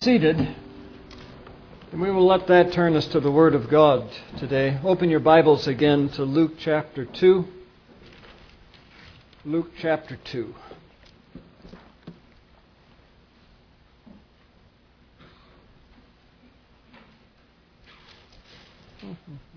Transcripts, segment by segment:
seated, and we will let that turn us to the Word of God today. Open your Bibles again to Luke chapter 2. Luke chapter 2. I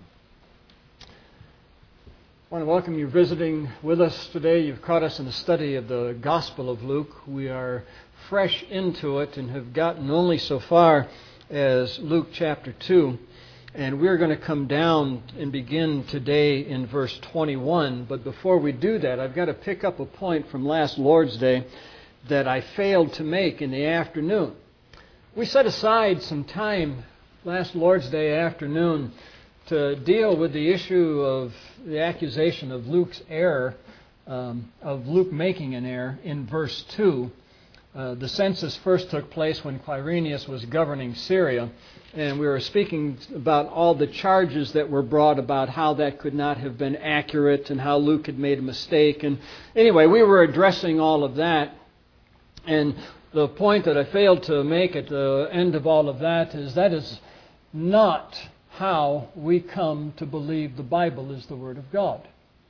want to welcome you visiting with us today. You've caught us in the study of the Gospel of Luke. We are fresh into it and have gotten only so far as Luke chapter 2. And we're going to come down and begin today in verse 21. But before we do that, I've got to pick up a point from last Lord's Day that I failed to make in the afternoon. We set aside some time last Lord's Day afternoon to deal with the issue of the accusation of Luke's error, of Luke making an error in verse 2. The census first took place when Quirinius was governing Syria, and we were speaking about all the charges that were brought about how that could not have been accurate and how Luke had made a mistake. And anyway, we were addressing all of that, and the point that I failed to make at the end of all of that is not how we come to believe the Bible is the Word of God.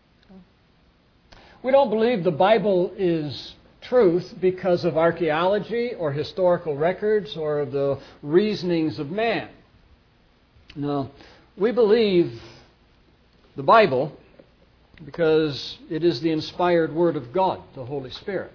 We don't believe the Bible is truth because of archaeology or historical records or the reasonings of man. No, we believe the Bible because it is the inspired Word of God, the Holy Spirit.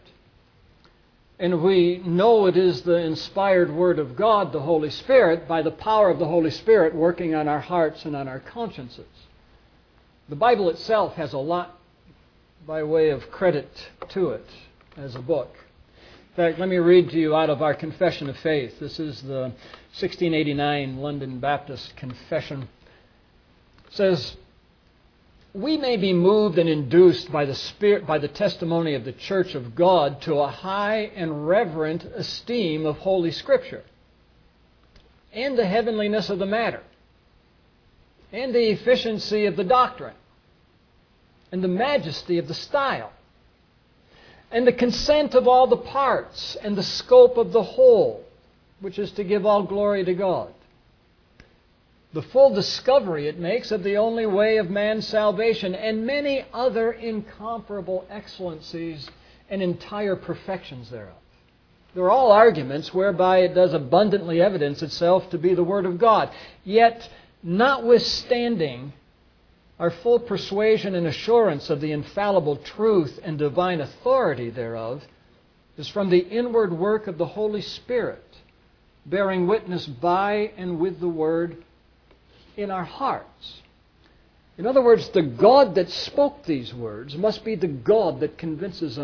And we know it is the inspired Word of God, the Holy Spirit, by the power of the Holy Spirit working on our hearts and on our consciences. The Bible itself has a lot by way of credit to it as a book. In fact, let me read to you out of our Confession of Faith. This is the 1689 London Baptist Confession. It says, "We may be moved and induced by the Spirit, by the testimony of the Church of God, to a high and reverent esteem of Holy Scripture, and the heavenliness of the matter, and the efficiency of the doctrine, and the majesty of the style, and the consent of all the parts, and the scope of the whole, which is to give all glory to God. The full discovery it makes of the only way of man's salvation, and many other incomparable excellencies and entire perfections thereof." They're all arguments whereby it does abundantly evidence itself to be the Word of God. Yet, notwithstanding our full persuasion and assurance of the infallible truth and divine authority thereof is from the inward work of the Holy Spirit, bearing witness by and with the Word in our hearts. In other words, the God that spoke these words must be the God that convinces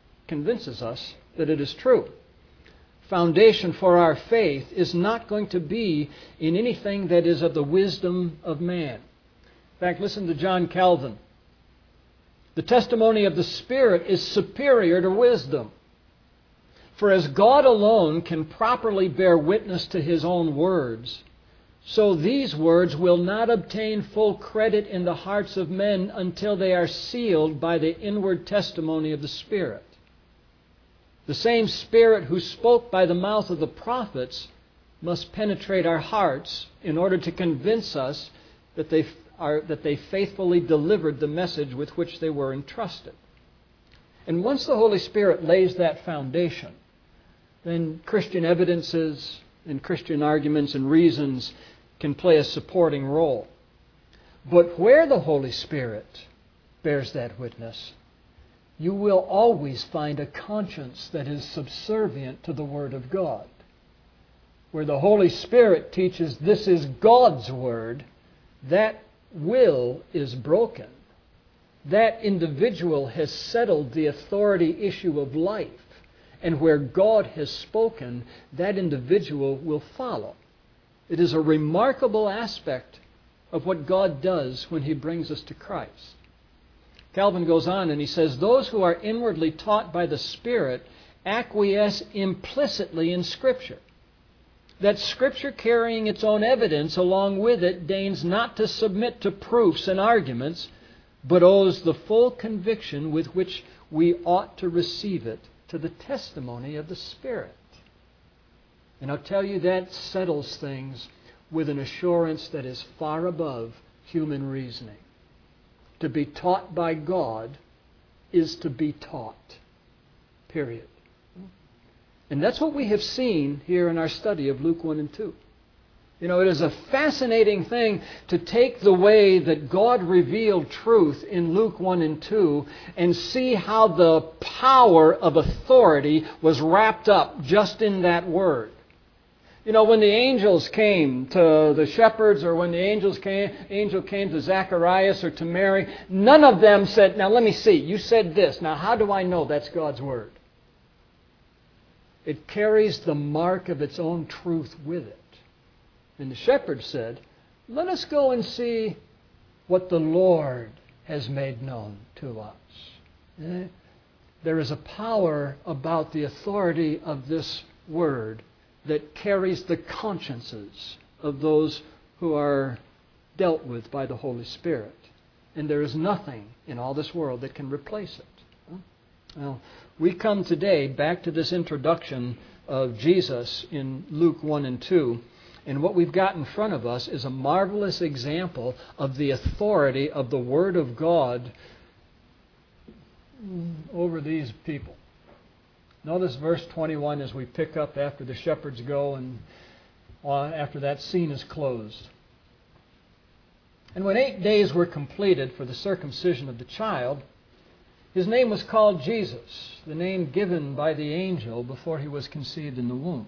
us that it is true. Foundation for our faith is not going to be in anything that is of the wisdom of man. In fact, listen to John Calvin. "The testimony of the Spirit is superior to wisdom. For as God alone can properly bear witness to His own words, so these words will not obtain full credit in the hearts of men until they are sealed by the inward testimony of the Spirit. The same Spirit who spoke by the mouth of the prophets must penetrate our hearts in order to convince us that they faithfully delivered the message with which they were entrusted." And once the Holy Spirit lays that foundation, then Christian evidences and Christian arguments and reasons can play a supporting role. But where the Holy Spirit bears that witness, you will always find a conscience that is subservient to the Word of God. Where the Holy Spirit teaches this is God's Word, that will is broken. That individual has settled the authority issue of life. And where God has spoken, that individual will follow. It is a remarkable aspect of what God does when He brings us to Christ. Calvin goes on and he says, "Those who are inwardly taught by the Spirit acquiesce implicitly in Scripture. That Scripture, carrying its own evidence along with it, deigns not to submit to proofs and arguments, but owes the full conviction with which we ought to receive it to the testimony of the Spirit." And I'll tell you, that settles things with an assurance that is far above human reasoning. To be taught by God is to be taught. Period. And that's what we have seen here in our study of Luke 1 and 2. You know, it is a fascinating thing to take the way that God revealed truth in Luke 1 and 2 and see how the power of authority was wrapped up just in that word. You know, when the angels came to the shepherds, or when the angel came to Zacharias or to Mary, none of them said, now let me see, you said this. Now how do I know that's God's word? It carries the mark of its own truth with it. And the shepherds said, let us go and see what the Lord has made known to us. There is a power about the authority of this word that carries the consciences of those who are dealt with by the Holy Spirit. And there is nothing in all this world that can replace it. Well, we come today back to this introduction of Jesus in Luke 1 and 2. And what we've got in front of us is a marvelous example of the authority of the Word of God over these people. Notice verse 21 as we pick up after the shepherds go and after that scene is closed. And when 8 days were completed for the circumcision of the child, his name was called Jesus, the name given by the angel before he was conceived in the womb.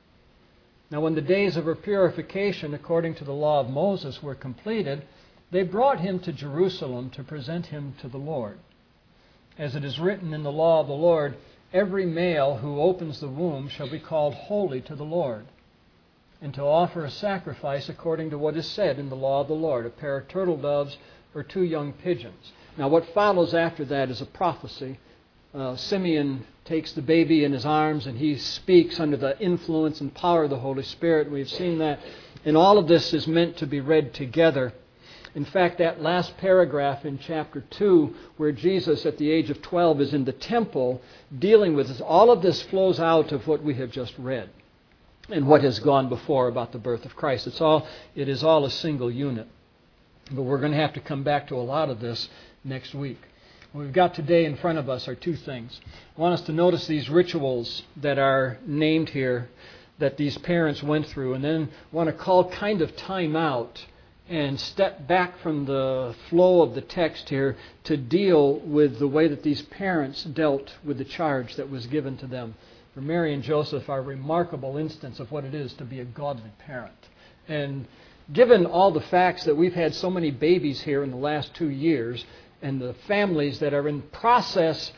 Now when the days of her purification according to the law of Moses were completed, they brought him to Jerusalem to present him to the Lord. As it is written in the law of the Lord, every male who opens the womb shall be called holy to the Lord, and to offer a sacrifice according to what is said in the law of the Lord, a pair of turtle doves or 2 young pigeons. Now what follows after that is a prophecy. Simeon takes the baby in his arms and he speaks under the influence and power of the Holy Spirit. We've seen that. And all of this is meant to be read together. In fact, that last paragraph in chapter 2, where Jesus at the age of 12 is in the temple dealing with this, all of this flows out of what we have just read and what has gone before about the birth of Christ. It is all a single unit. But we're going to have to come back to a lot of this next week. What we've got today in front of us are 2 things. I want us to notice these rituals that are named here that these parents went through, and then want to call kind of time out and step back from the flow of the text here to deal with the way that these parents dealt with the charge that was given to them. For Mary and Joseph are a remarkable instance of what it is to be a godly parent. And given all the facts that we've had so many babies here in the last 2 years, and the families that are in process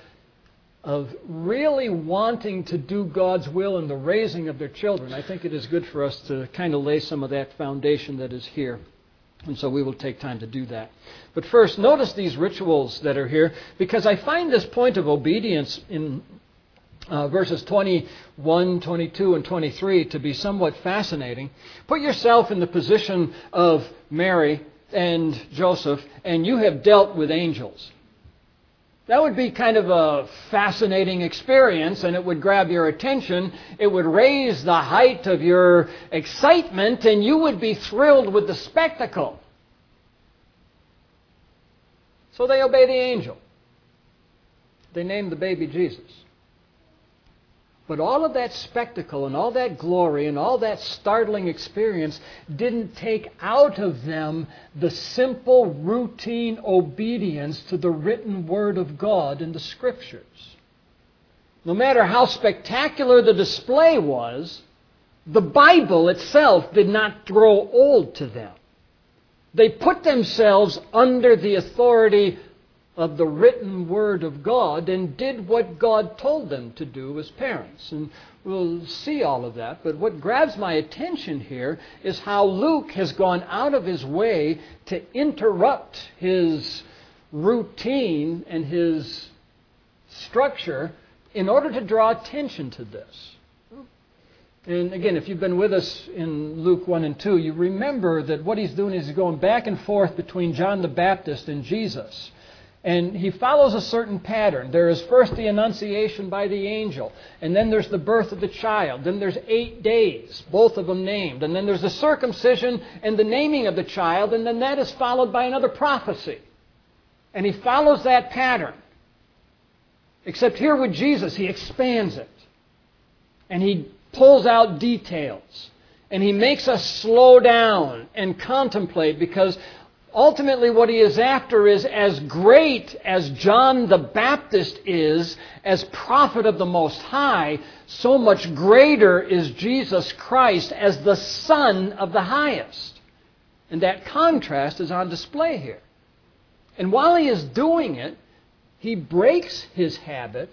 of really wanting to do God's will in the raising of their children, I think it is good for us to kind of lay some of that foundation that is here. And so we will take time to do that. But first, notice these rituals that are here, because I find this point of obedience in verses 21, 22, and 23 to be somewhat fascinating. Put yourself in the position of Mary and Joseph, and you have dealt with angels. That would be kind of a fascinating experience, and it would grab your attention. It would raise the height of your excitement, and you would be thrilled with the spectacle. So they obey the angel. They name the baby Jesus. But all of that spectacle and all that glory and all that startling experience didn't take out of them the simple, routine obedience to the written Word of God in the Scriptures. No matter how spectacular the display was, the Bible itself did not grow old to them. They put themselves under the authority of the written Word of God and did what God told them to do as parents. And we'll see all of that. But what grabs my attention here is how Luke has gone out of his way to interrupt his routine and his structure in order to draw attention to this. And again, if you've been with us in Luke 1 and 2, you remember that what he's doing is he's going back and forth between John the Baptist and Jesus. And he follows a certain pattern. There is first the Annunciation by the angel, and then there's the birth of the child. Then there's 8 days, both of them named. And then there's the circumcision and the naming of the child, and then that is followed by another prophecy. And he follows that pattern. Except here with Jesus, he expands it. And he pulls out details. And he makes us slow down and contemplate, because ultimately what he is after is, as great as John the Baptist is as prophet of the Most High, so much greater is Jesus Christ as the Son of the Highest. And that contrast is on display here. And while he is doing it, he breaks his habit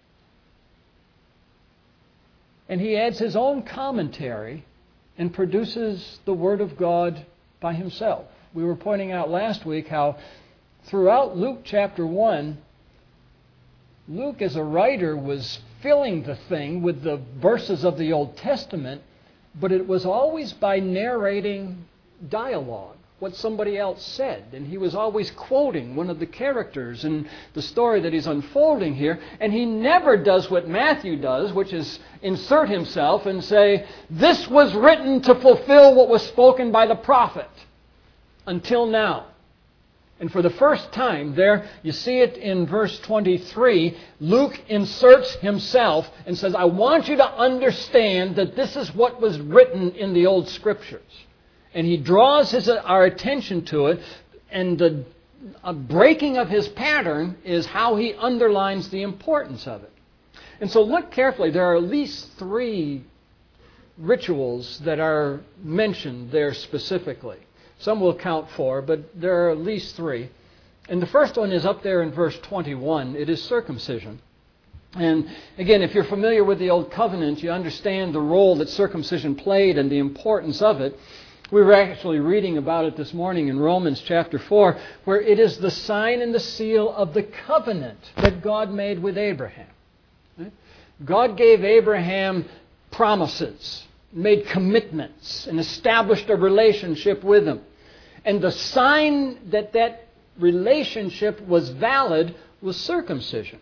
and he adds his own commentary and produces the Word of God by himself. We were pointing out last week how throughout Luke chapter 1, Luke as a writer was filling the thing with the verses of the Old Testament, but it was always by narrating dialogue, what somebody else said. And he was always quoting one of the characters in the story that he's unfolding here. And he never does what Matthew does, which is insert himself and say, this was written to fulfill what was spoken by the prophet until now. And for the first time there, you see it in verse 23, Luke inserts himself and says, I want you to understand that this is what was written in the Old Scriptures. And he draws our attention to it, and the breaking of his pattern is how he underlines the importance of it. And so look carefully. There are at least 3 rituals that are mentioned there specifically. Some will count 4, but there are at least 3. And the first one is up there in verse 21. It is circumcision. And again, if you're familiar with the Old Covenant, you understand the role that circumcision played and the importance of it. We were actually reading about it this morning in Romans chapter 4, where it is the sign and the seal of the covenant that God made with Abraham. God gave Abraham promises, made commitments, and established a relationship with him. And the sign that that relationship was valid was circumcision.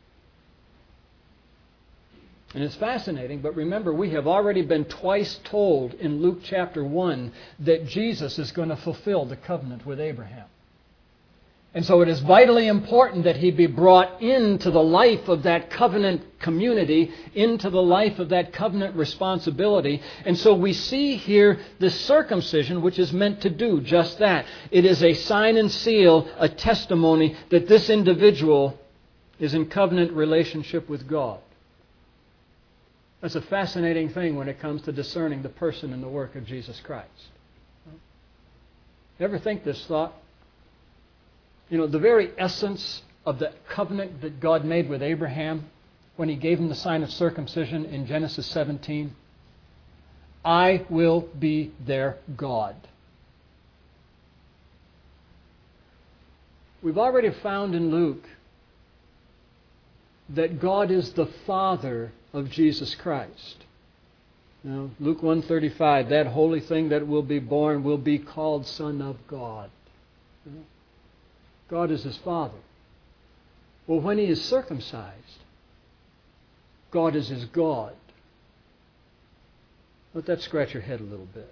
And it's fascinating, but remember, we have already been twice told in Luke chapter 1 that Jesus is going to fulfill the covenant with Abraham. And so it is vitally important that he be brought into the life of that covenant community, into the life of that covenant responsibility. And so we see here this circumcision, which is meant to do just that. It is a sign and seal, a testimony that this individual is in covenant relationship with God. That's a fascinating thing when it comes to discerning the person and the work of Jesus Christ. You ever think this thought? You know, the very essence of the covenant that God made with Abraham when he gave him the sign of circumcision in Genesis 17, I will be their God. We've already found in Luke that God is the Father of Jesus Christ. Now, Luke 1:35, that holy thing that will be born will be called Son of God. God is his Father. Well, when he is circumcised, God is his God. Let that scratch your head a little bit.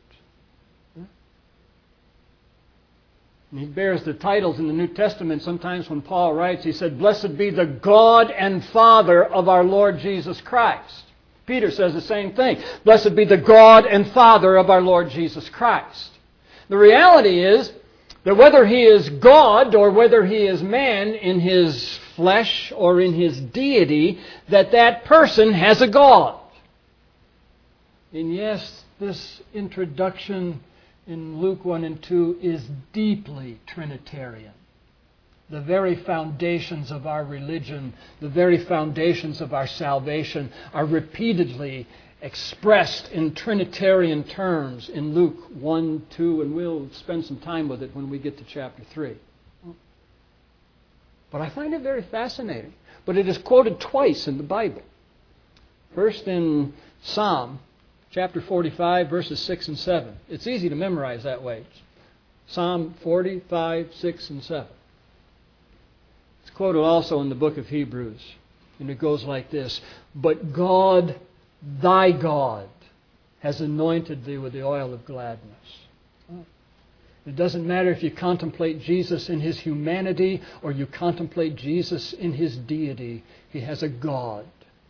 And he bears the titles in the New Testament. Sometimes when Paul writes, he said, Blessed be the God and Father of our Lord Jesus Christ. Peter says the same thing. Blessed be the God and Father of our Lord Jesus Christ. The reality is that whether he is God or whether he is man in his flesh or in his deity, that person has a God. And yes, this introduction in Luke 1 and 2 is deeply Trinitarian. The very foundations of our religion, the very foundations of our salvation are repeatedly expressed in Trinitarian terms in Luke 1, 2, and we'll spend some time with it when we get to chapter 3. But I find it very fascinating. But it is quoted twice in the Bible. First in Psalm chapter 45, verses 6 and 7. It's easy to memorize that way. Psalm 45, 6 and 7. quoted also in the book of Hebrews. And it goes like this: "But God, thy God, has anointed thee with the oil of gladness." It doesn't matter if you contemplate Jesus in His humanity or you contemplate Jesus in His deity. He has a God.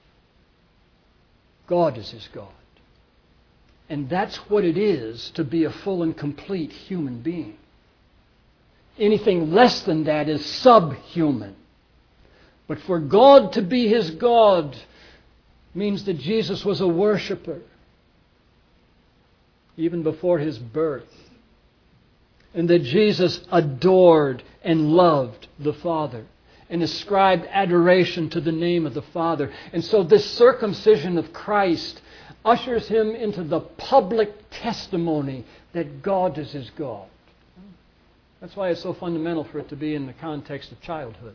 God is His God. And that's what it is to be a full and complete human being. Anything less than that is subhuman. But for God to be His God means that Jesus was a worshiper even before His birth. And that Jesus adored and loved the Father and ascribed adoration to the name of the Father. And so this circumcision of Christ ushers Him into the public testimony that God is His God. That's why it's so fundamental for it to be in the context of childhood.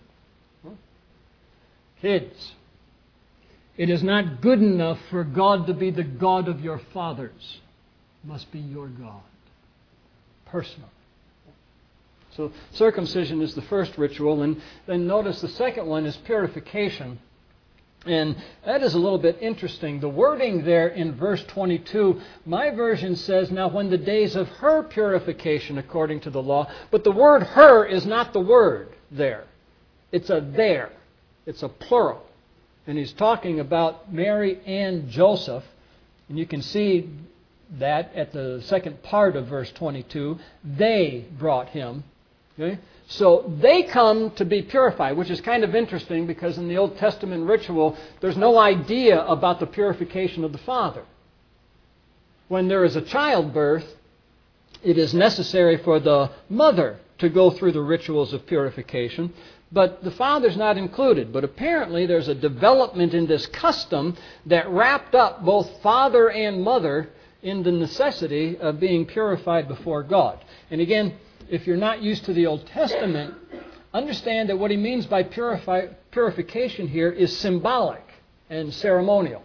Kids, it is not good enough for God to be the God of your fathers. It must be your God. Personal. So circumcision is the first ritual, and then notice the second one is purification. And that is a little bit interesting. The wording there in verse 22, my version says, "Now when the days of her purification according to the law," but the word "her" is not the word there. It's a "there." It's a plural. And he's talking about Mary and Joseph, and you can see that at the second part of verse 22, they brought him. Okay? So they come to be purified, which is kind of interesting because in the Old Testament ritual, there's no idea about the purification of the father. When there is a childbirth, it is necessary for the mother to go through the rituals of purification, but the father's not included. But apparently there's a development in this custom that wrapped up both father and mother in the necessity of being purified before God. And again, if you're not used to the Old Testament, understand that what he means by purification here is symbolic and ceremonial.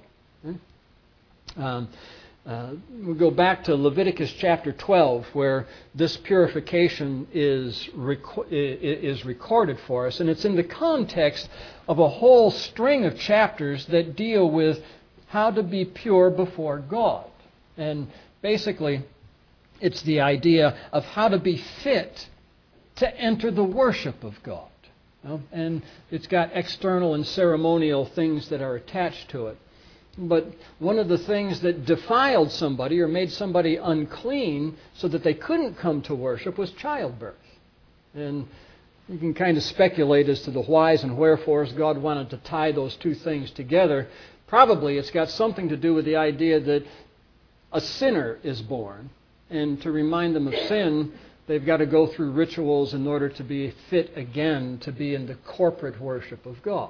We'll go back to Leviticus chapter 12, where this purification is recorded for us. And it's in the context of a whole string of chapters that deal with how to be pure before God. And basically, it's the idea of how to be fit to enter the worship of God. And it's got external and ceremonial things that are attached to it. But one of the things that defiled somebody or made somebody unclean so that they couldn't come to worship was childbirth. And you can kind of speculate as to the whys and wherefores God wanted to tie those two things together. Probably it's got something to do with the idea that a sinner is born. And to remind them of sin, they've got to go through rituals in order to be fit again to be in the corporate worship of God.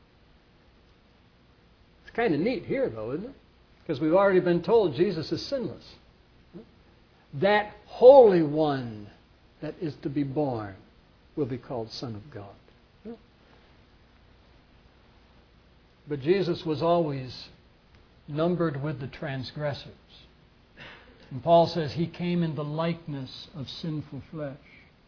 It's kind of neat here, though, isn't it? Because we've already been told Jesus is sinless. That Holy One that is to be born will be called Son of God. But Jesus was always numbered with the transgressors. And Paul says He came in the likeness of sinful flesh.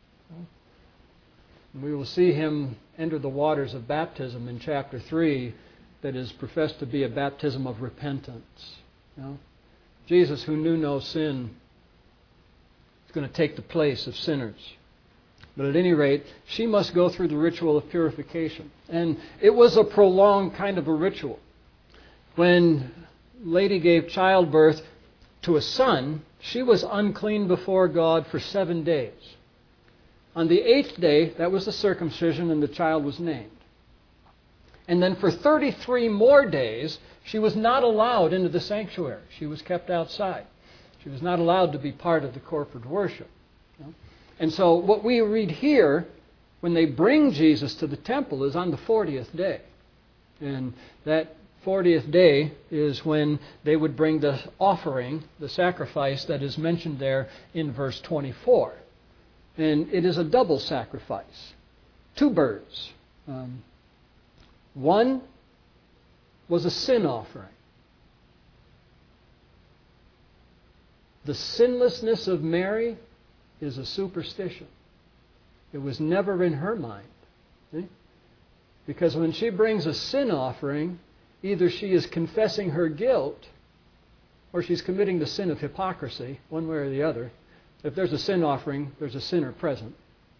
And we will see Him enter the waters of baptism in chapter 3 that is professed to be a baptism of repentance. Jesus, who knew no sin, is going to take the place of sinners. But at any rate, she must go through the ritual of purification. And it was a prolonged kind of a ritual. When lady gave childbirth to a son, she was unclean before God for 7 days. On the 8th day, that was the circumcision, and the child was named. And then for 33 more days, she was not allowed into the sanctuary. She was kept outside. She was not allowed to be part of the corporate worship. And so what we read here, when they bring Jesus to the temple, is on the 40th day. And that 40th day is when they would bring the offering, the sacrifice that is mentioned there in verse 24. And it is a double sacrifice. 2 birds. One was a sin offering. The sinlessness of Mary is a superstition. It was never in her mind. See? Because when she brings a sin offering, either she is confessing her guilt or she's committing the sin of hypocrisy, one way or the other. If there's a sin offering, there's a sinner present.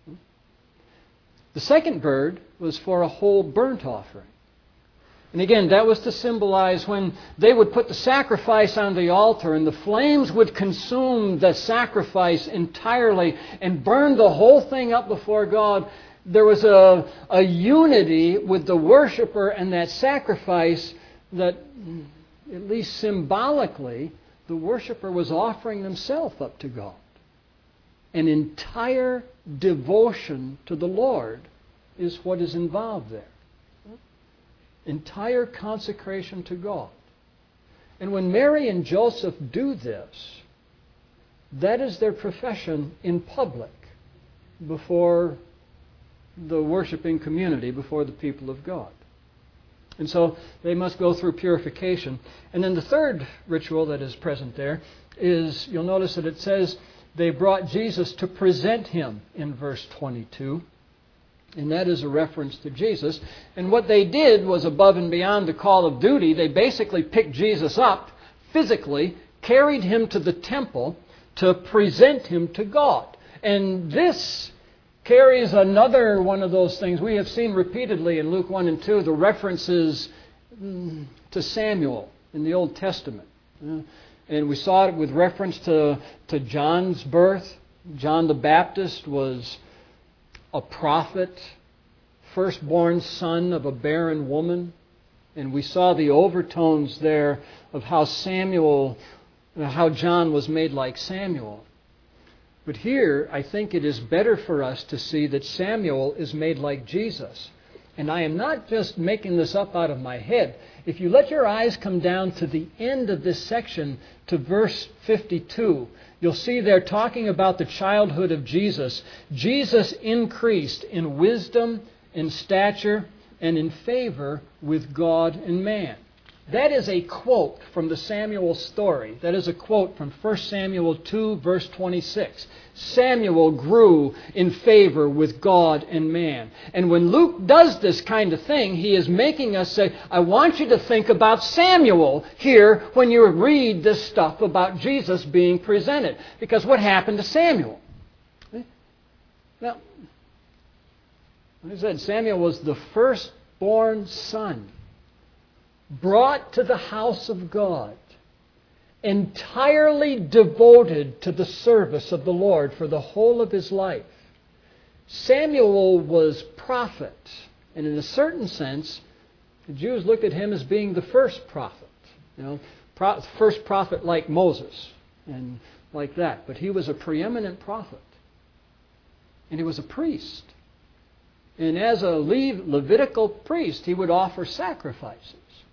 The second bird was for a whole burnt offering. And again, that was to symbolize when they would put the sacrifice on the altar and the flames would consume the sacrifice entirely and burn the whole thing up before God. There was a unity with the worshiper and that sacrifice that, at least symbolically, the worshiper was offering themselves up to God. An entire devotion to the Lord is what is involved there. Entire consecration to God. And when Mary and Joseph do this, that is their profession in public before the worshiping community, before the people of God. And so they must go through purification. And then the third ritual that is present there is, you'll notice that it says they brought Jesus to present him in verse 22. And that is a reference to Jesus. And what they did was above and beyond the call of duty. They basically picked Jesus up physically, carried him to the temple to present him to God. And this carries another one of those things we have seen repeatedly in Luke 1 and 2, the references to Samuel in the Old Testament. And we saw it with reference to John's birth. John the Baptist was a prophet, firstborn son of a barren woman. And we saw the overtones there of how John was made like Samuel. But here, I think it is better for us to see that Samuel is made like Jesus. And I am not just making this up out of my head. If you let your eyes come down to the end of this section, to verse 52, you'll see they're talking about the childhood of Jesus. Jesus increased in wisdom, in stature, and in favor with God and man. That is a quote from the Samuel story. That is a quote from 1 Samuel 2, verse 26. Samuel grew in favor with God and man. And when Luke does this kind of thing, he is making us say, I want you to think about Samuel here when you read this stuff about Jesus being presented. Because what happened to Samuel? Now, like I said, Samuel was the firstborn son, brought to the house of God, entirely devoted to the service of the Lord for the whole of his life. Samuel was prophet, and in a certain sense, the Jews looked at him as being the first prophet. First prophet like Moses and like that. But he was a preeminent prophet, and he was a priest. And as a Levitical priest, he would offer sacrifices.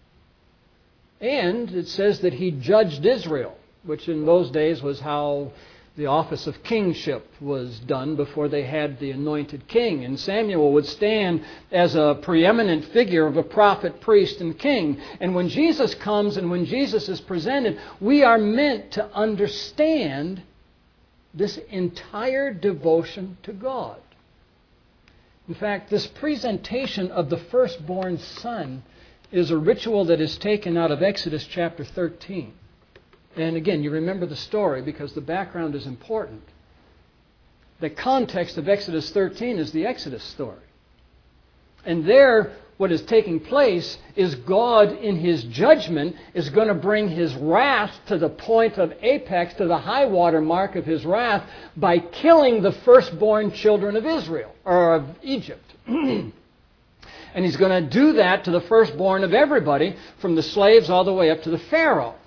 And it says that he judged Israel, which in those days was how the office of kingship was done before they had the anointed king. And Samuel would stand as a preeminent figure of a prophet, priest, and king. And when Jesus comes and when Jesus is presented, we are meant to understand this entire devotion to God. In fact, this presentation of the firstborn son is a ritual that is taken out of Exodus chapter 13. And again, you remember the story because the background is important. The context of Exodus 13 is the Exodus story. And there, what is taking place is God, in His judgment, is going to bring His wrath to the point of apex, to the high water mark of His wrath, by killing the firstborn children of Israel, or of Egypt. And He's going to do that to the firstborn of everybody, from the slaves all the way up to the Pharaoh.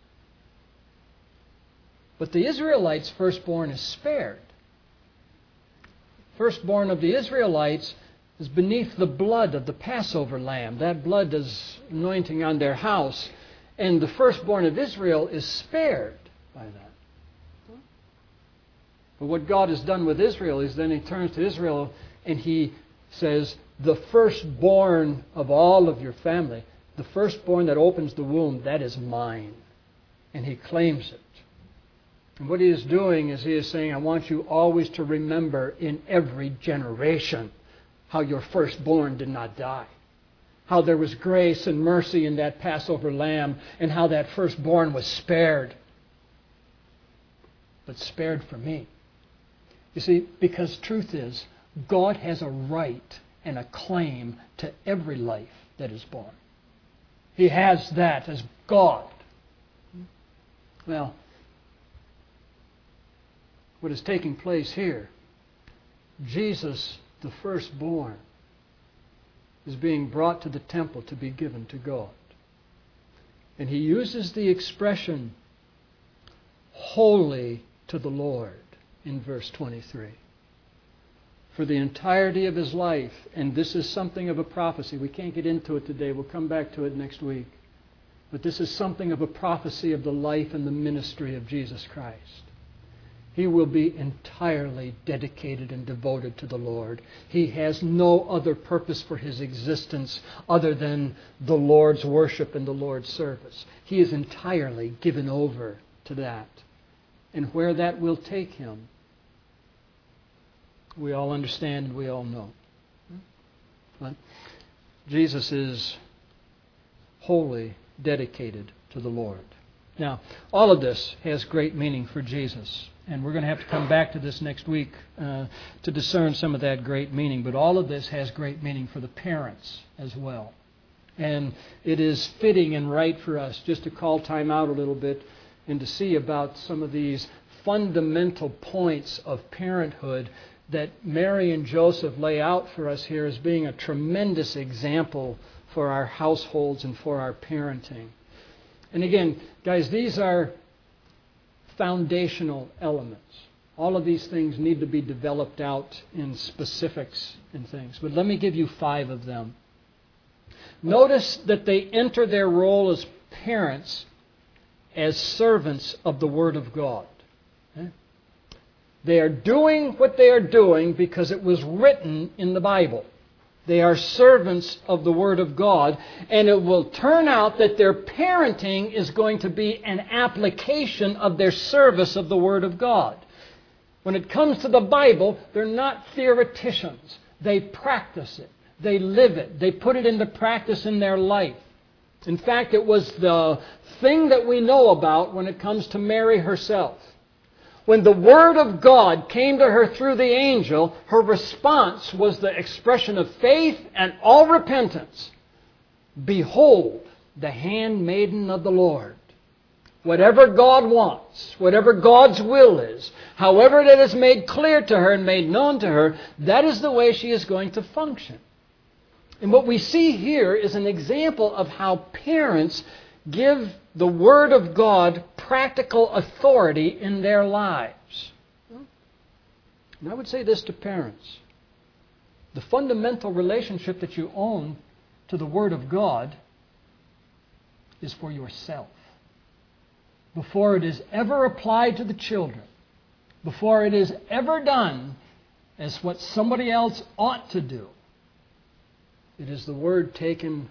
But the Israelites' firstborn is spared. Firstborn of the Israelites is beneath the blood of the Passover lamb. That blood is anointing on their house. And the firstborn of Israel is spared by that. But what God has done with Israel is then He turns to Israel and He says, the firstborn of all of your family, the firstborn that opens the womb, that is mine. And He claims it. And what He is doing is He is saying, I want you always to remember in every generation how your firstborn did not die. how there was grace and mercy in that Passover lamb, and how that firstborn was spared. But spared for me. You see, because truth is, God has a right and a claim to every life that is born. He has that as God. Well, what is taking place here, Jesus, the firstborn, is being brought to the temple to be given to God. And he uses the expression, holy to the Lord, in verse 23. For the entirety of his life, and this is something of a prophecy. We can't get into it today. We'll come back to it next week. But this is something of a prophecy of the life and the ministry of Jesus Christ. He will be entirely dedicated and devoted to the Lord. He has no other purpose for his existence other than the Lord's worship and the Lord's service. He is entirely given over to that. And where that will take him, we all understand and we all know. But Jesus is wholly dedicated to the Lord. Now, all of this has great meaning for Jesus. And we're going to have to come back to this next week to discern some of that great meaning. But all of this has great meaning for the parents as well. And it is fitting and right for us just to call time out a little bit and to see about some of these fundamental points of parenthood that Mary and Joseph lay out for us here as being a tremendous example for our households and for our parenting. And again, guys, these are foundational elements. All of these things need to be developed out in specifics and things. But let me give you 5 of them. Notice that they enter their role as parents as servants of the Word of God. Okay? They are doing what they are doing because it was written in the Bible. They are servants of the Word of God, and it will turn out that their parenting is going to be an application of their service of the Word of God. When it comes to the Bible, they're not theoreticians. They practice it. They live it. They put it into practice in their life. In fact, it was the thing that we know about when it comes to Mary herself. When the Word of God came to her through the angel, her response was the expression of faith and all repentance. Behold, the handmaiden of the Lord. Whatever God wants, whatever God's will is, however that is made clear to her and made known to her, that is the way she is going to function. And what we see here is an example of how parents give the Word of God practical authority in their lives. And I would say this to parents. The fundamental relationship that you own to the Word of God is for yourself. Before it is ever applied to the children, before it is ever done as what somebody else ought to do, it is the Word taken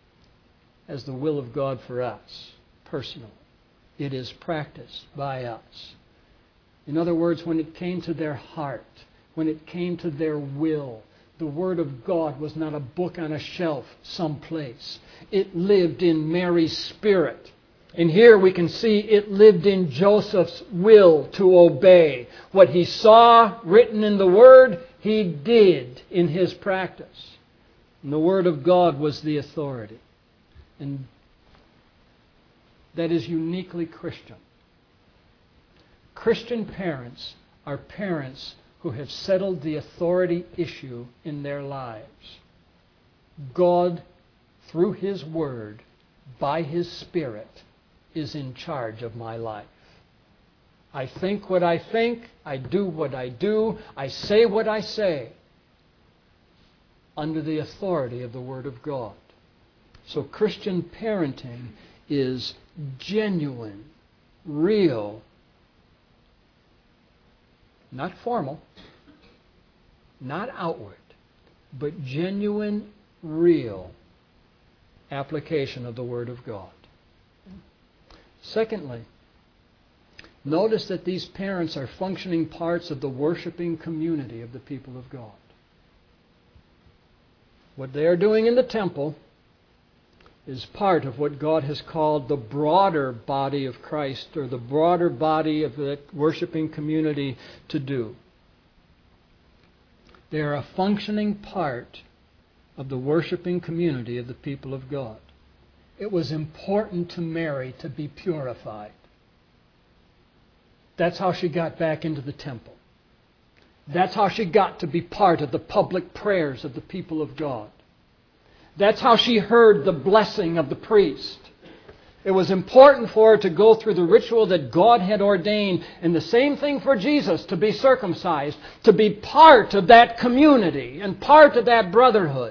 as the will of God for us, personally. It is practiced by us. In other words, when it came to their heart, when it came to their will, the Word of God was not a book on a shelf someplace. It lived in Mary's spirit. And here we can see it lived in Joseph's will to obey. What he saw written in the Word, he did in his practice. And the Word of God was the authority. And that is uniquely Christian. Christian parents are parents who have settled the authority issue in their lives. God, through His Word, by His Spirit, is in charge of my life. I think what I think, I do what I do, I say what I say, under the authority of the Word of God. So Christian parenting is genuine, real, not formal, not outward, but genuine, real application of the Word of God. Secondly, notice that these parents are functioning parts of the worshiping community of the people of God. What they are doing in the temple is part of what God has called the broader body of Christ, or the broader body of the worshiping community to do. They are a functioning part of the worshiping community of the people of God. It was important to Mary to be purified. That's how she got back into the temple. That's how she got to be part of the public prayers of the people of God. That's how she heard the blessing of the priest. It was important for her to go through the ritual that God had ordained, and the same thing for Jesus, to be circumcised, to be part of that community and part of that brotherhood.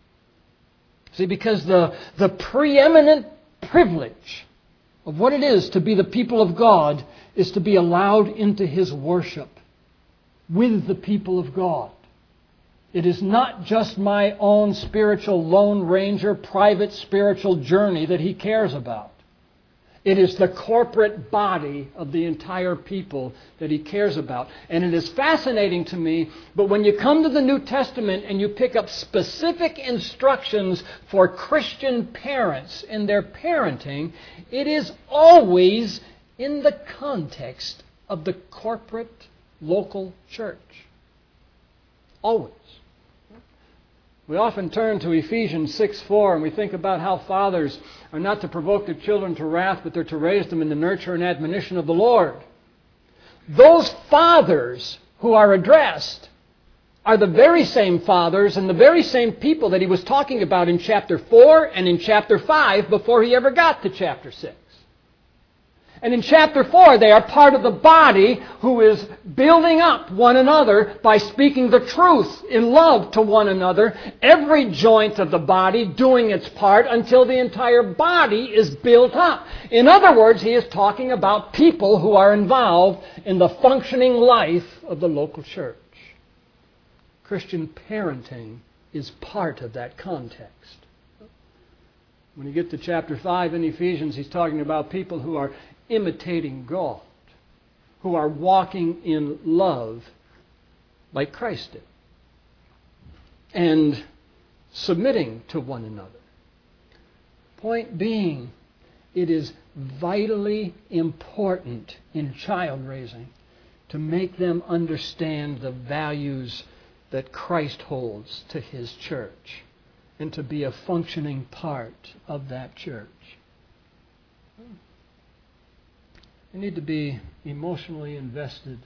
See, because the preeminent privilege of what it is to be the people of God is to be allowed into His worship with the people of God. It is not just my own spiritual Lone Ranger, private spiritual journey that He cares about. It is the corporate body of the entire people that He cares about. And it is fascinating to me, but when you come to the New Testament and you pick up specific instructions for Christian parents in their parenting, it is always in the context of the corporate local church. Always. We often turn to Ephesians 6:4 and we think about how fathers are not to provoke their children to wrath, but they're to raise them in the nurture and admonition of the Lord. Those fathers who are addressed are the very same fathers and the very same people that he was talking about in chapter 4 and in chapter 5 before he ever got to chapter 6. And in chapter 4, they are part of the body who is building up one another by speaking the truth in love to one another, every joint of the body doing its part until the entire body is built up. In other words, he is talking about people who are involved in the functioning life of the local church. Christian parenting is part of that context. When you get to chapter 5 in Ephesians, he's talking about people who are imitating God, who are walking in love like Christ did, and submitting to one another. Point being, it is vitally important in child raising to make them understand the values that Christ holds to His church and to be a functioning part of that church. They need to be emotionally invested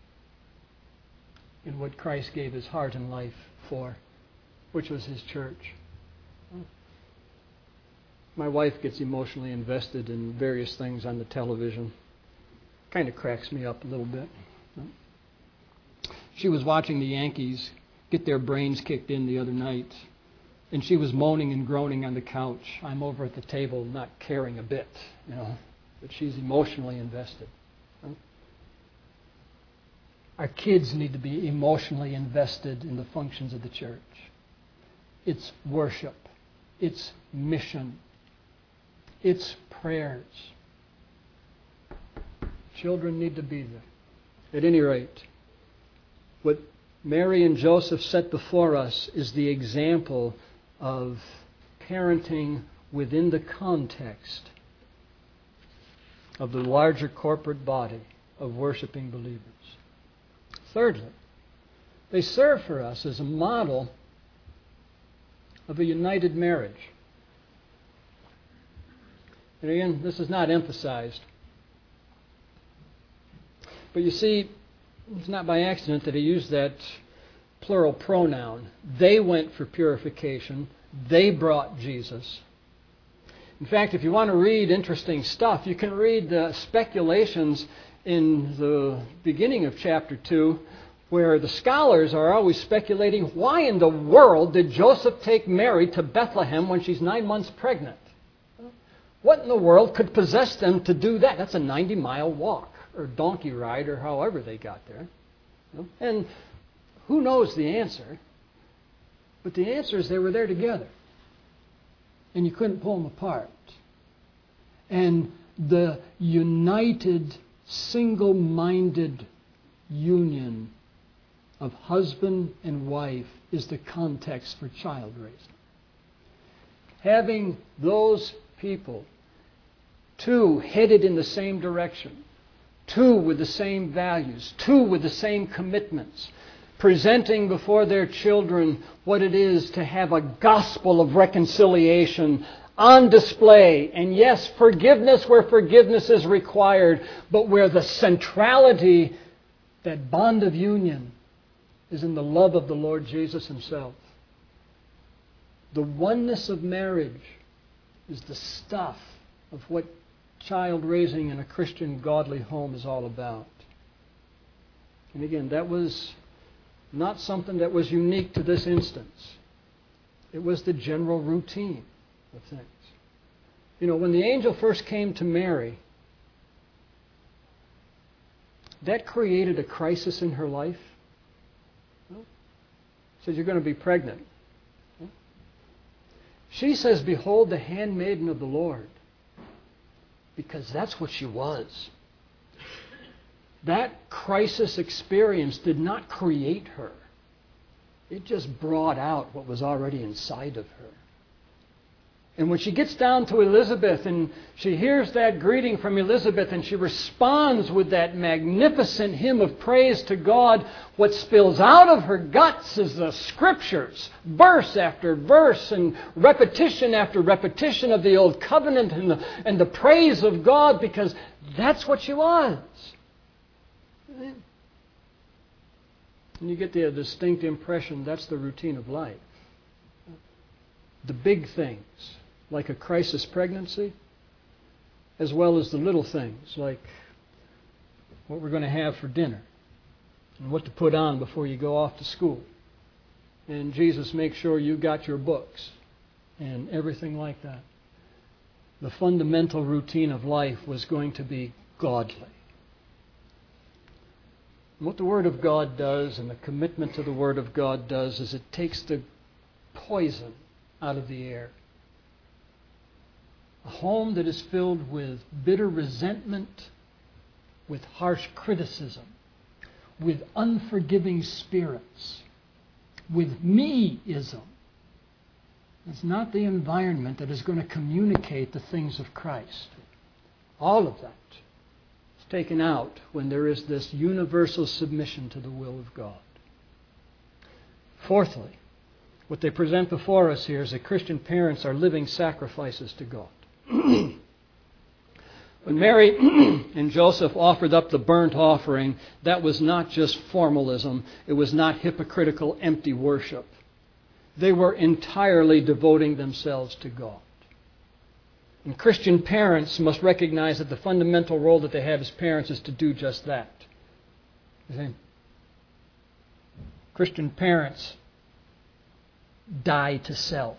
in what Christ gave His heart and life for, which was His church. My wife gets emotionally invested in various things on the television. Kind of cracks me up a little bit. She was watching the Yankees get their brains kicked in the other night, and she was moaning and groaning on the couch. I'm over at the table not caring a bit, but she's emotionally invested. Our kids need to be emotionally invested in the functions of the church. Its worship, its mission, its prayers. Children need to be there. At any rate, what Mary and Joseph set before us is the example of parenting within the context of the larger corporate body of worshiping believers. Thirdly, they serve for us as a model of a united marriage. And again, this is not emphasized. But you see, it's not by accident that he used that plural pronoun. They went for purification. They brought Jesus. In fact, if you want to read interesting stuff, you can read the speculations in the beginning of chapter 2, where the scholars are always speculating, why in the world did Joseph take Mary to Bethlehem when she's 9 months pregnant? What in the world could possess them to do that? That's a 90-mile walk, or donkey ride, or however they got there. And who knows the answer? But the answer is they were there together. And you couldn't pull them apart. And the united, single-minded union of husband and wife is the context for child raising. having those people, two headed in the same direction, two with the same values, two with the same commitments, presenting before their children what it is to have a gospel of reconciliation on display. And yes, forgiveness where forgiveness is required, but where the centrality, that bond of union, is in the love of the Lord Jesus Himself. The oneness of marriage is the stuff of what child raising in a Christian godly home is all about. And again, that was not something that was unique to this instance. It was the general routine of things. You know, when the angel first came to Mary, that created a crisis in her life. He said, "You're going to be pregnant." She says, "Behold the handmaiden of the Lord," because that's what she was. That crisis experience did not create her. It just brought out what was already inside of her. And when she gets down to Elizabeth and she hears that greeting from Elizabeth and she responds with that magnificent hymn of praise to God, what spills out of her guts is the Scriptures, verse after verse and repetition after repetition of the Old Covenant and the praise of God, because that's what she was. And you get the distinct impression that's the routine of life. The big things, like a crisis pregnancy, as well as the little things, like what we're going to have for dinner and what to put on before you go off to school. And Jesus makes sure you got your books and everything like that. The fundamental routine of life was going to be godly. And what the Word of God does, and the commitment to the Word of God does, is it takes the poison out of the air. A home that is filled with bitter resentment, with harsh criticism, with unforgiving spirits, with me-ism. It's not the environment that is going to communicate the things of Christ. All of that is taken out when there is this universal submission to the will of God. Fourthly, what they present before us here is that Christian parents are living sacrifices to God. When Mary and Joseph offered up the burnt offering, that was not just formalism. It was not hypocritical, empty worship. They were entirely devoting themselves to God. And Christian parents must recognize that the fundamental role that they have as parents is to do just that. You see? Christian parents die to self.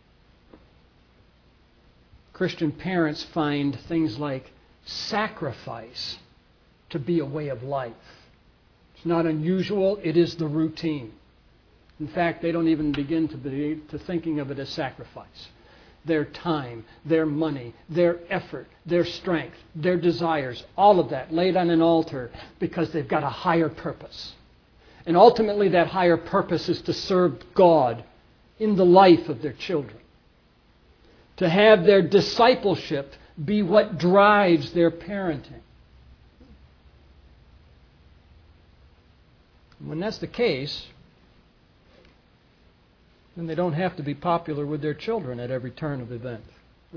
Christian parents find things like sacrifice to be a way of life. It's not unusual, it is the routine. In fact, they don't even begin to thinking of it as sacrifice. Their time, their money, their effort, their strength, their desires, all of that laid on an altar because they've got a higher purpose. And ultimately that higher purpose is to serve God in the life of their children. To have their discipleship be what drives their parenting. When that's the case, then they don't have to be popular with their children at every turn of event.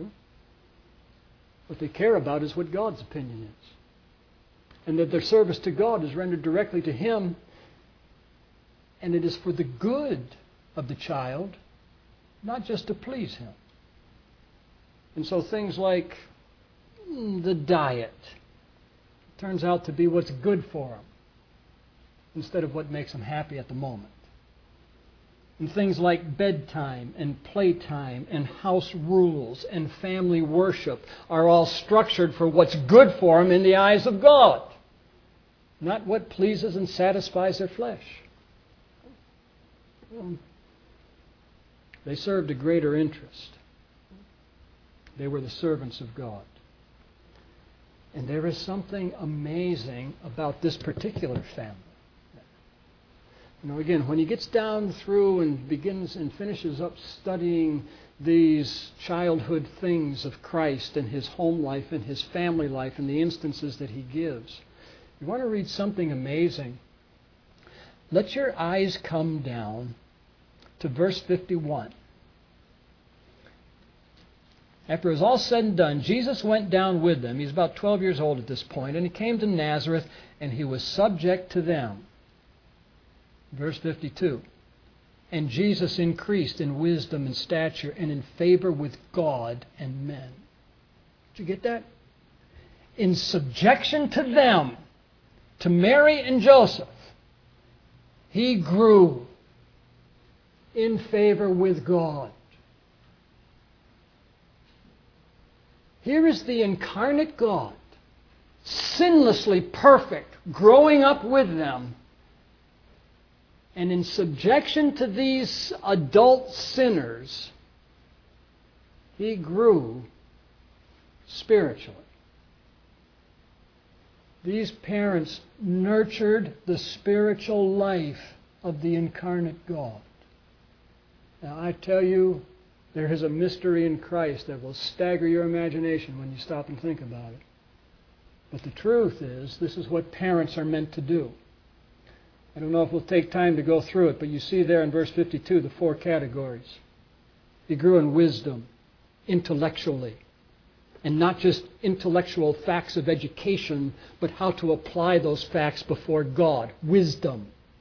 What they care about is what God's opinion is. And that their service to God is rendered directly to Him, and it is for the good of the child, not just to please Him. And so things like the diet turns out to be what's good for them instead of what makes them happy at the moment. And things like bedtime and playtime and house rules and family worship are all structured for what's good for them in the eyes of God, not what pleases and satisfies their flesh. They served a greater interest. They were the servants of God. And there is something amazing about this particular family. You know, again, when he gets down through and begins and finishes up studying these childhood things of Christ and His home life and His family life and the instances that He gives. You want to read something amazing? Let your eyes come down to verse 51. After it was all said and done, Jesus went down with them. He's about 12 years old at this point, and He came to Nazareth, and He was subject to them. Verse 52. And Jesus increased in wisdom and stature and in favor with God and men. Did you get that? In subjection to them, to Mary and Joseph, He grew in favor with God. Here is the incarnate God, sinlessly perfect, growing up with them. And in subjection to these adult sinners, He grew spiritually. These parents nurtured the spiritual life of the incarnate God. Now, I tell you, there is a mystery in Christ that will stagger your imagination when you stop and think about it. But the truth is, this is what parents are meant to do. I don't know if we'll take time to go through it, but you see there in verse 52 the 4 categories. He grew in wisdom, intellectually, and not just intellectual facts of education, but how to apply those facts before God. Wisdom.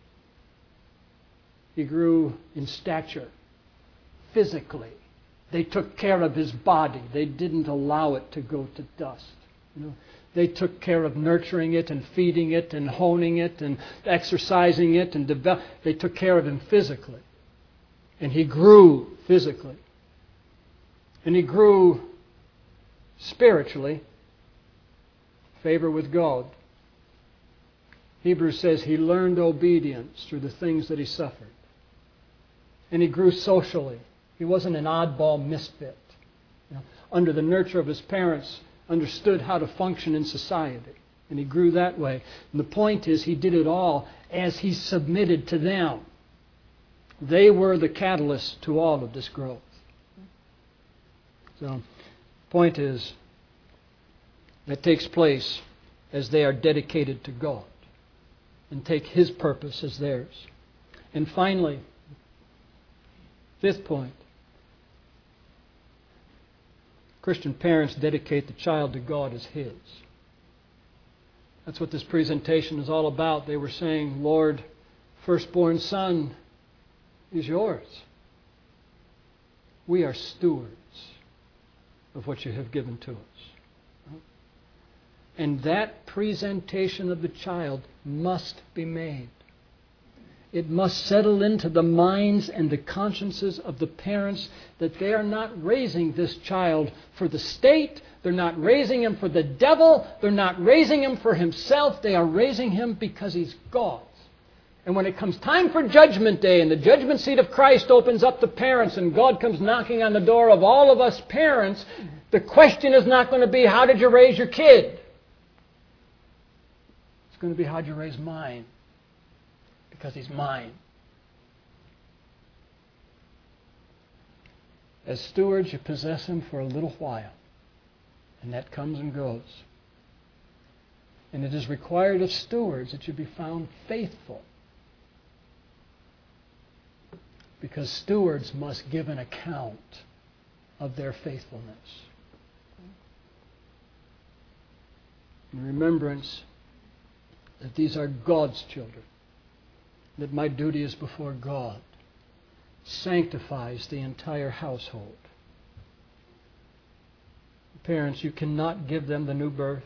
He grew in stature, physically. They took care of His body. They didn't allow it to go to dust. They took care of nurturing it and feeding it and honing it and exercising it and they took care of Him physically. And He grew physically. And He grew spiritually, favor with God. Hebrews says He learned obedience through the things that He suffered. And He grew socially. He wasn't an oddball misfit. Under the nurture of His parents, understood how to function in society. And He grew that way. And the point is, He did it all as He submitted to them. They were the catalyst to all of this growth. So, the point is, that takes place as they are dedicated to God and take His purpose as theirs. And finally, 5th point, Christian parents dedicate the child to God as His. That's what this presentation is all about. They were saying, Lord, firstborn son is yours. We are stewards of what you have given to us. And that presentation of the child must be made. It must settle into the minds and the consciences of the parents that they are not raising this child for the state. They're not raising him for the devil. They're not raising him for himself. They are raising him because he's God's. And when it comes time for Judgment Day and the judgment seat of Christ opens up to parents and God comes knocking on the door of all of us parents, the question is not going to be, how did you raise your kid? It's going to be, how did you raise mine? Because he's mine. As stewards, you possess him for a little while. And that comes and goes. And it is required of stewards that you be found faithful. Because stewards must give an account of their faithfulness. In remembrance that these are God's children, that my duty is before God, sanctifies the entire household. Parents, you cannot give them the new birth.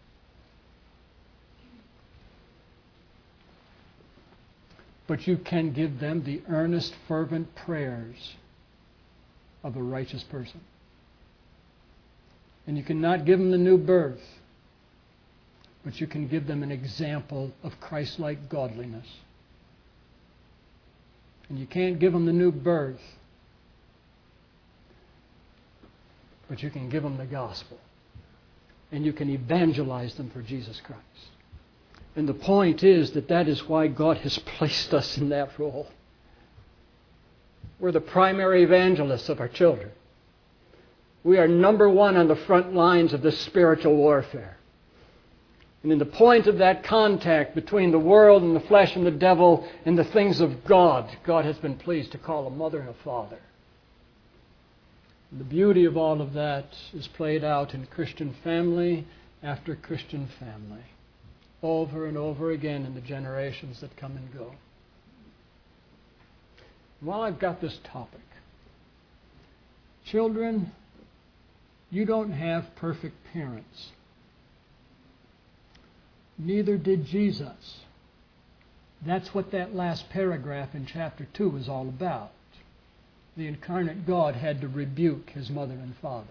But you can give them the earnest, fervent prayers of a righteous person. And you cannot give them the new birth, but you can give them an example of Christ-like godliness. And you can't give them the new birth, but you can give them the gospel. And you can evangelize them for Jesus Christ. And the point is that is why God has placed us in that role. We're the primary evangelists of our children. We are number one on the front lines of this spiritual warfare. And in the point of that contact between the world and the flesh and the devil and the things of God, God has been pleased to call a mother and a father. And the beauty of all of that is played out in Christian family after Christian family, over and over again in the generations that come and go. While I've got this topic, children, you don't have perfect parents. Neither did Jesus. That's what that last paragraph in chapter 2 is all about. The incarnate God had to rebuke his mother and father.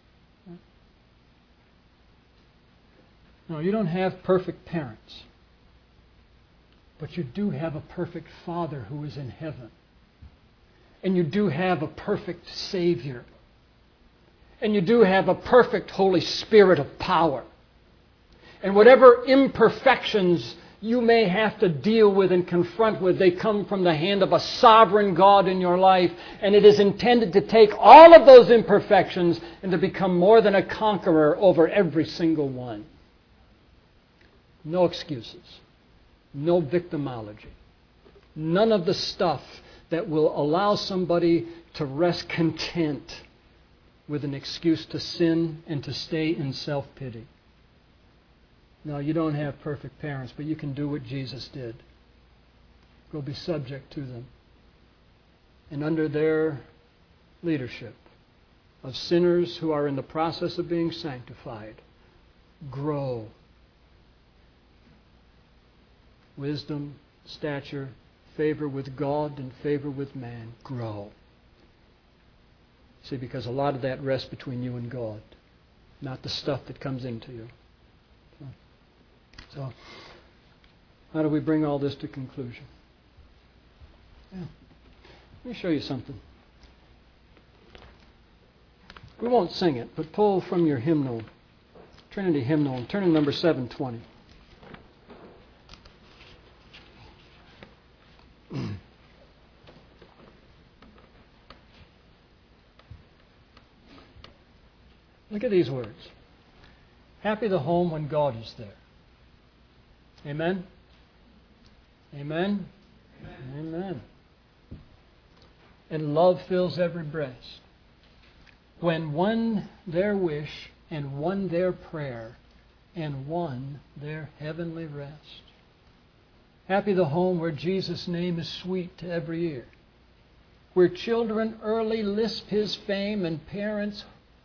No, you don't have perfect parents. But you do have a perfect Father who is in heaven. And you do have a perfect Savior. And you do have a perfect Holy Spirit of power. And whatever imperfections you may have to deal with and confront with, they come from the hand of a sovereign God in your life. And it is intended to take all of those imperfections and to become more than a conqueror over every single one. No excuses. No victimology. None of the stuff that will allow somebody to rest content with an excuse to sin and to stay in self-pity. No, you don't have perfect parents, but you can do what Jesus did. Go be subject to them. And under their leadership of sinners who are in the process of being sanctified, grow. Wisdom, stature, favor with God and favor with man. Grow. See, because a lot of that rests between you and God, not the stuff that comes into you. So, how do we bring all this to conclusion? Yeah. Let me show you something. We won't sing it, but pull from your hymnal, Trinity hymnal, and turn to number 720. Look at these words. Happy the home when God is there. Amen? Amen? Amen. Amen. And love fills every breast. When one their wish and one their prayer and one their heavenly rest. Happy the home where Jesus' name is sweet to every ear. Where children early lisp his fame and parents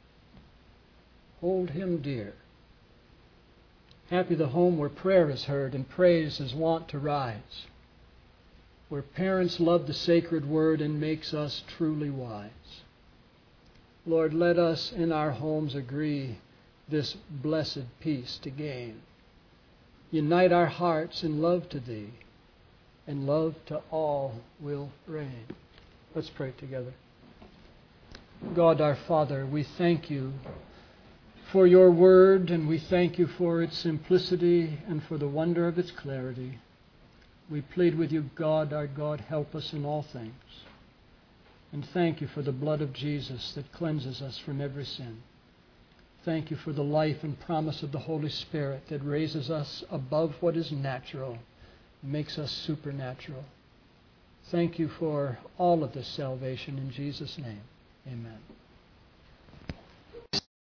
hold him dear. Happy the home where prayer is heard and praise is wont to rise. Where parents love the sacred word and makes us truly wise. Lord, let us in our homes agree this blessed peace to gain. Unite our hearts in love to Thee, and love to all will reign. Let's pray together. God our Father, we thank You for Your word, and we thank You for its simplicity and for the wonder of its clarity. We plead with You, God, our God, help us in all things. And thank You for the blood of Jesus that cleanses us from every sin. Thank You for the life and promise of the Holy Spirit that raises us above what is natural, makes us supernatural. Thank You for all of this salvation in Jesus' name. Amen.